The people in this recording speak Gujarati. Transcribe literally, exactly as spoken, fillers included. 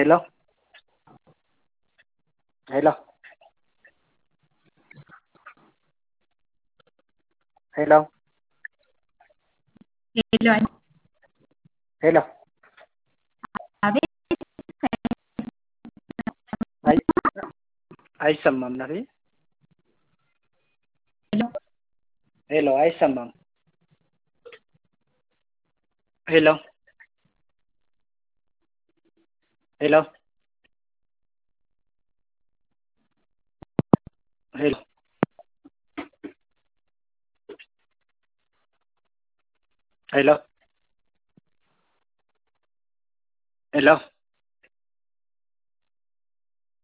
Hello, hello, hello, Hello, hello. આવે આઈ આઈસમમ નથી. હેલો હેલો આઈસમમ. Hello, hello, hello, hello, hello.